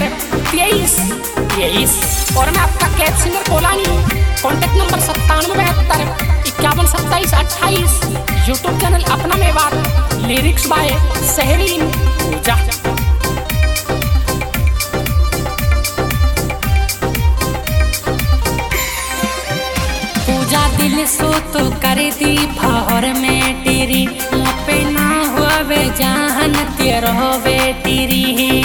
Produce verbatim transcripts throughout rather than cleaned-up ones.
Number तेईस तेईस और मैं आपका कैब सिंगर कोलानी। कॉन्टेक्ट नंबर सत्तानवे बहत्तर इक्यावन सत्ताईस अट्ठाईस। यूट्यूब चैनल अपना मेवात। Lyrics by Sahreen Pooja. पूजा दिल सो तो कर दी फहर में तेरी पे ना हुए जहन तेरो वे तेरी।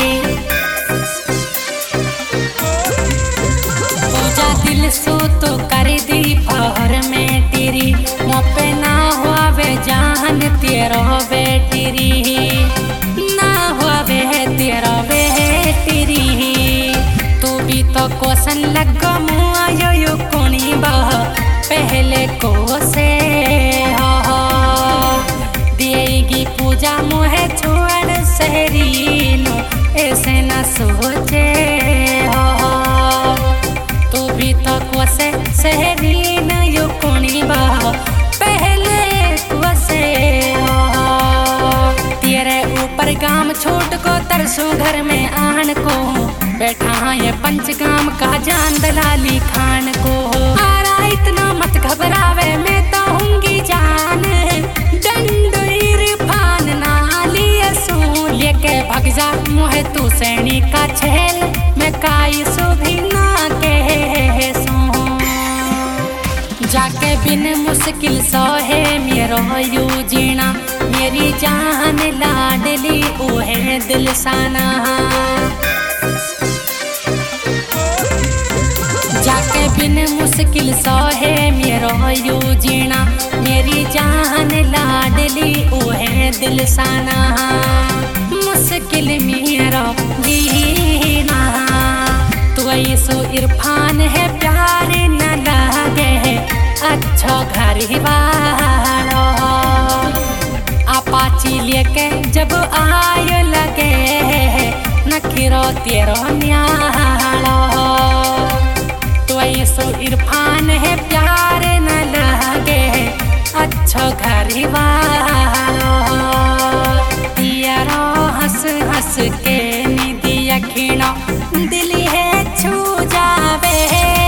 पूजा दिल सो तो कर दी फहर में तेरी पे ना हुए जहन तेरो वे तेरी। ना हुए तेरो वे तेरी। तू भी तो क्वेश्चन लगा मुआ यो यो कोनी बह पहले को से हो देगी पूजा मुहे छोड़ सहरीनो ऐसे न सोचे हो। तू भी तो क्वसे सहरीन यो कोनी बह पहले क्वसे हो। तेरे ऊपर गाम छोट को तरसू घर में आन को बैठा ये पंचगाम का जान दलाली खान को। इतना मत घबरावे मैं तो हूँगी जान डंडो इरफान नाली असू लेके भग जा मुहे तू सैनी का छेल मैं काई सुधी ना के सो। जाके बिन मुश्किल सोहे मेरो यू जीना मेरी जान लाडली ओहे दिल साना। जाके बिन मुश्किल सोहे मेरो यू जीना मेरी जान लाडली ओहे दिल साना। मुश्किल मेरो जीना तू ऐसो इरफान है प्यार न लगे अच्छा घर वालो। अपाची लेके जब आय लगे नखिरो तेरो न्यालो। सो इरफान है प्यार न लगे अच्छा घर वालो। यारो हंस हंस के निधि अखिणो दिल है छू जावे।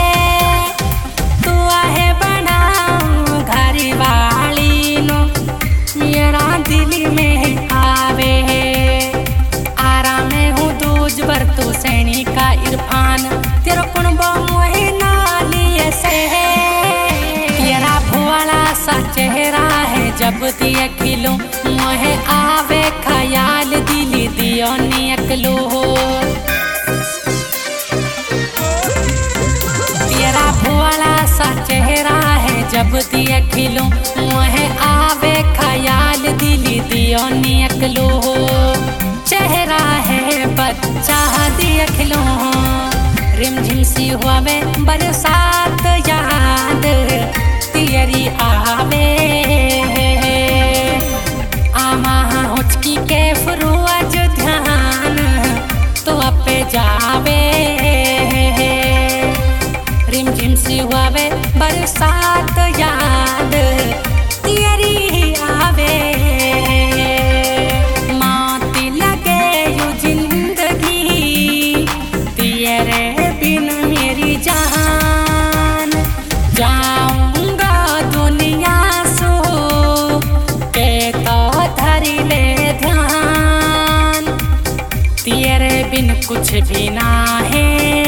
तू आहे बनाऊ घर वाली नो मेरा दिल में आवे। आराम हूँ दूज बर तू सैनी का इरफान तेरा कुण मोहे तेरा भोला सा चेहरा है जब दिया खिलो मोहे आवे ख्याल दिली दियो निकलो। तेरा भोला सा चेहरा है जब दिया खिलो मोहे आवे ख्याल दिली दियो निकलो। चेहरा है बच्चा दिया खिलो रिमझिम सी हुए बरसात याद तेरी आवे। आमा हुचकी के फरोज ध्यान तो अपे जावे। रिमझिम सी हुए बरसात याद तेरी आवे। माती लगे यू जिंदगी तेरे जान जाऊंगा दुनिया सो के तो धरी ले ध्यान। तेरे बिन कुछ भी ना है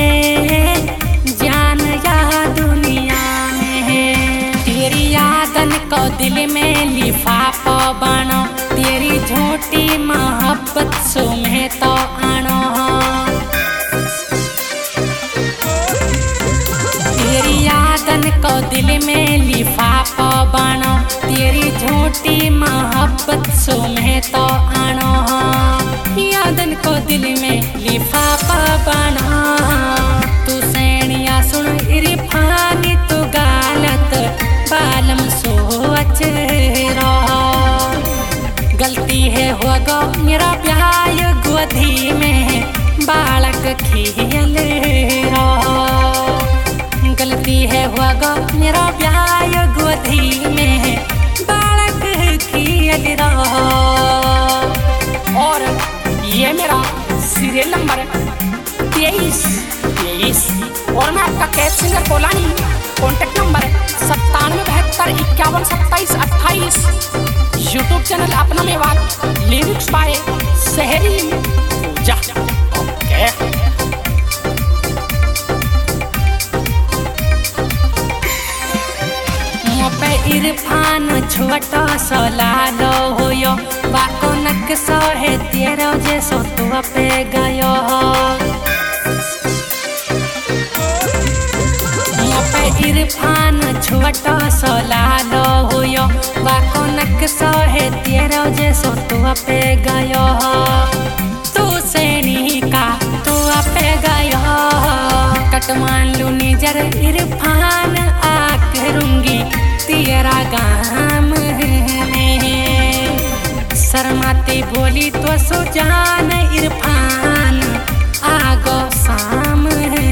जान या दुनिया में है। तेरी यादन को दिल में लिफाफा बनो तेरी झूठी मोहब्बत सो में तो आनो। को दिल में लिफाफा बनो तेरी झूठी मोहब्बत सो में तो आनो। यादन को दिल में लिफाफा बनो तू सैनिया सुन इरफान तू गालत बालम सोच रहो। गलती है हुआ गो मेरा प्यार गोदी में बालक खेल रहो। गलती है हुआ गो मेरा प्यार गोदी में बालक खेल रहो। और ये मेरा सीरियल नंबर तेईस तेईस। और मैं आपका कैब सिंगर कोलानी, कॉन्टेक्ट नंबर सत्तानवे बहत्तर इक्यावन सत्ताईस अट्ठाईस। यूट्यूब चैनल अपना मेवात, लिरिक्स बाय शहरी पूजा। ओके इरफान छोटा सा लालो होयो, बाको नक सो है तेरो जे सो तू पे गयो पे इरफान छोटा सा लालो होयो, बाको नक सो है तेरो जे सो तू पे गयो। तू सेनी का तू पे गयो, कटमान लू निजर इरफान आ करूंगी तेरा गाम में। शर्माती बोली तो सुजान इरफान आगो सामने।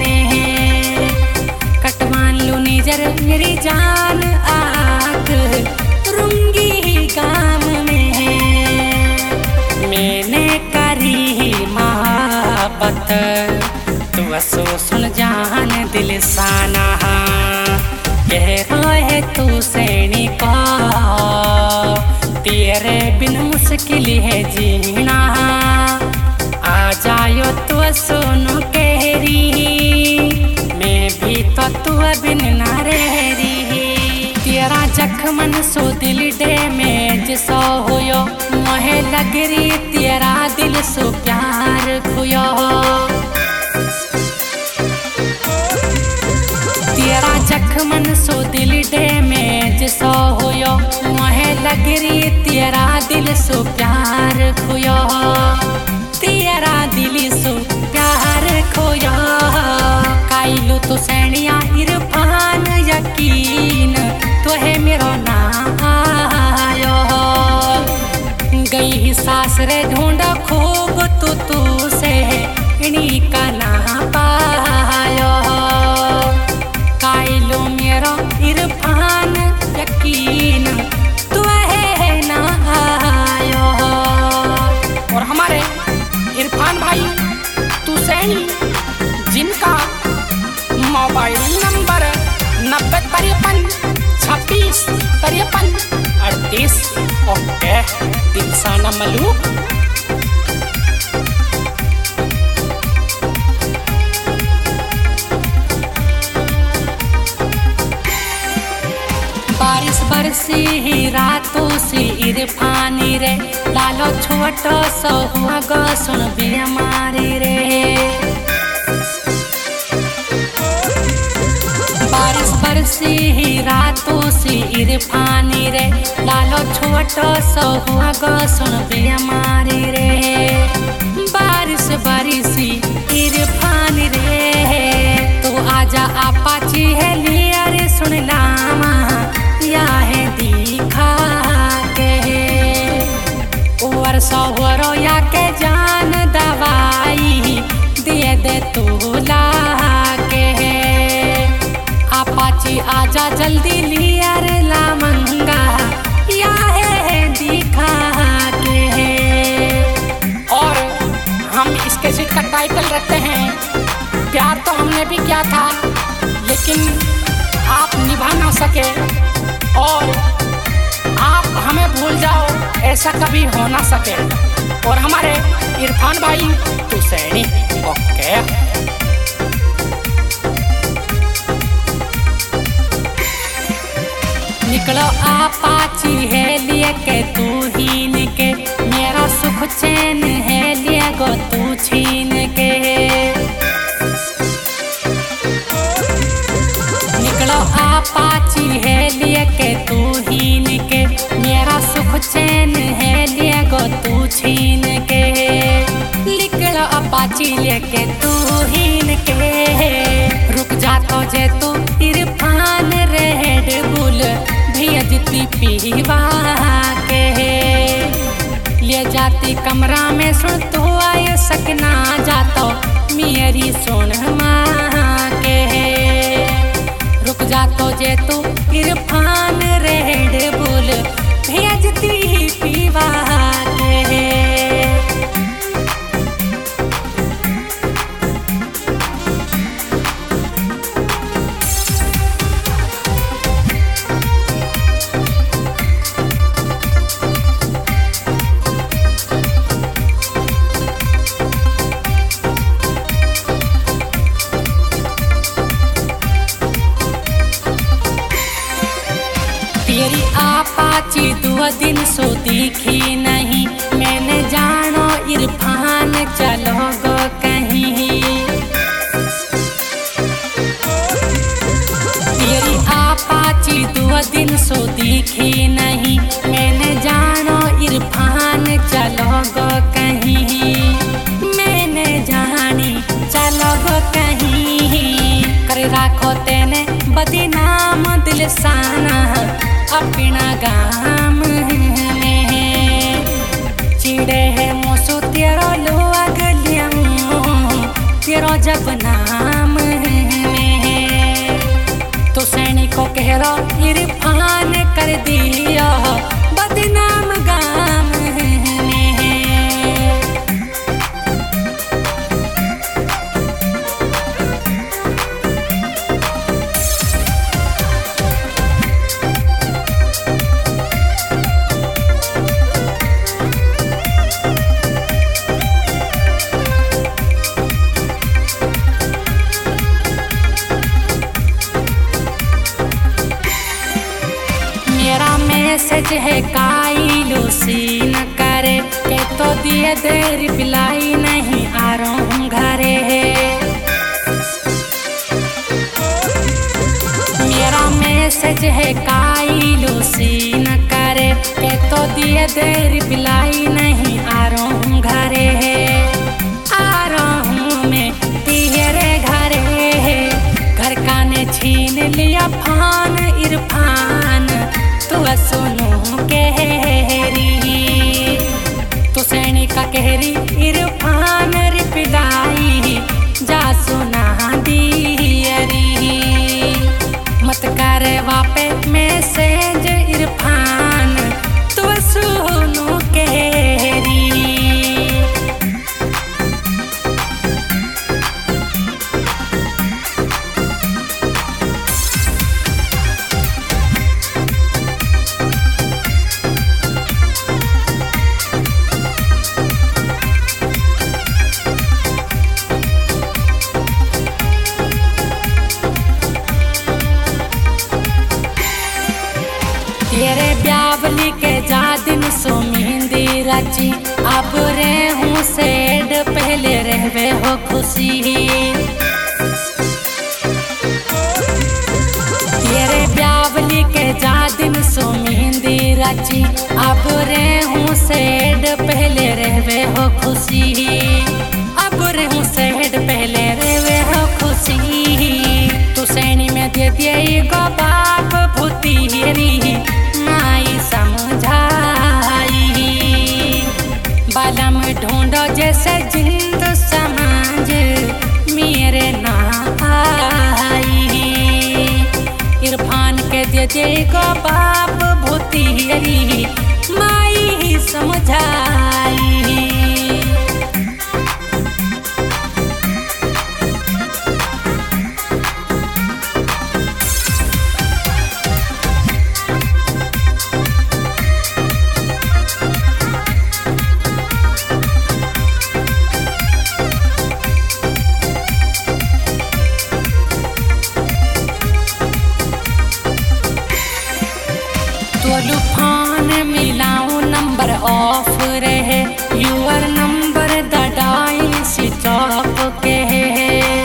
कटवान लू निजर मेरी जान आग रुंगी गाम में। मैंने करी मोहब्बत तू सो सुन जान दिल साना, कह है तू सैनी का तेरे बिन मुश्किल है जीना। आ जायो तू सुनो कहरी, मैं भी तो तू बिन ना रही। तेरा जख्मन सो दिल डे में जिसो होयो, मोहे लग रही तेरा दिल सो प्यार खुयो। तेरा जख्मन सो दिल डे में जिसो होयो, मोहे लग रही तेरा दिल सो प्यार खोयो। तेरा दिल सो प्यार खोयो, काइलू तो सैनिया इरफान यकीन तो है मेरो नाम आयो। गई ही सासरे ढूंढ खूब तू तू से इन्हीं का ना पायो। काइलो मेरो इरफान यकीन तू है ना आयो। और हमारे इरफान भाई तू सैनी, जिनका मोबाइल नंबर नब्बे तिरपन छब्बीस तिरपन अड़तीस। ओके दिलसाना मलूक। बारिश बरसी ही रातों से इरफानी रे, लालो छोटो सो हुआ गो सुन बीमारी रे। बारिश बरसी ही रातों से इरफानी रे, लालो छोटो सो हुआ गो सुन बीमारी रे। बारिश बरसी इरफानी रे, तू आजा आपाची है लिया रे सुन लामा या है दिखा के। वर्षा वरो या के जान दवाई दे दे तू ला के। आपाची आजा जल्दी लिया रे ला मंगा या है दिखा के। और हम इस कैसेट का टाइटल रखते हैं प्यार तो हमने भी किया था लेकिन आप निभा ना सके, और आप हमें भूल जाओ ऐसा कभी हो ना सके। और हमारे इरफान भाई तू सैनी। ओके निकलो आपाची है लिए के तू हीन के, मेरा सुख चैन है लिए गो तू छीन के। निकलो आपाची है लिए के तू हीन के, मेरा सुख चैन है लिए गो तू छीन के। निकलो अपाची लेके तू हीन के, रुक जा तो जे तू इरफान रेड बुल भेजती पीवा के। ले जाती कमरा में सुन तू आए सकना जातो मेरी सुन माँ के। रुक जा तो जे तू इरफान रेड बुल भेजती पीवा के। आपाची दो दिन सो दिखी नहीं, मैंने जानो इरफान चलो गो कहीं। तेरी आपाची दो दिन सो दिखी नहीं, मैंने जानो इरफान चलो गो कहीं। मैंने जानी चलो गो कहीं, कर राखो तेने बदनाम दिल साना अपना गाम में। चिड़े है मोसो तेरो लोग लियमो तेरो जब नाम में। तो सैनिक को कह रो इरफान कर दिया बदनाम गाम में। मेरा मैसेज है काई लो सीन करे के तो दिए दे रिप्लाई नहीं आ रहा हूँ घरे। मेरा मैसेज है काई लो सीन करे के तो दिए दे रिप्लाई नहीं आ रहा हूँ घरे। आ रहा हूँ मैं तेरे घरे, घर का ने छीन लिया फान इरफान तू सुनो कहरी। तू सैनिक का कहरी इरफान रिप्लाई जा सुना दियरी। मत करे वापे मैसेज इरफान तू सुनो कहरी। तेरे ब्यावली के जा दिन सो मेहंदी रची, अब रे हूँ सेड पहले रहवे हो खुशी। तेरे ब्यावली के जा दिन सो मेहंदी रची, अब रे हूँ सेड पहले रहवे हो खुशी। अब रे हूँ सेड पहले रहवे हो खुशी। तू सैनी में दे दिए गो बाप भूतीरी नाई समझाई। बालम ढूंढो जैसे जिंद समाज मेरे ना आई। इरफान के दे दे गो बाप भूतीरी माई समझाई। तूफान मिलाऊं नंबर ऑफ रहे, your number the dial switch off के है।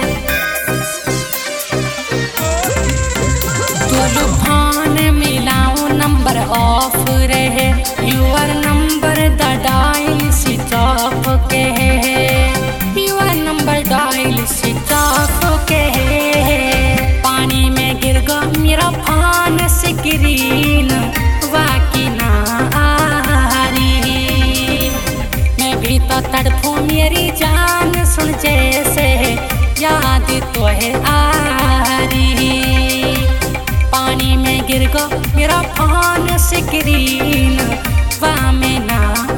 तूफान मिलाऊं नंबर ऑफ रहे, your number the dial switch off के है। Your number dial switch off के है। पानी में गिर गो मेरा फान स्क्रीन वाकी ना आ रही। मैं भी तो तड़पूं मेरी जान सुन जैसे याद तो है आ रही। पानी में गिर गो मेरा फोन स्क्रीन वा में ना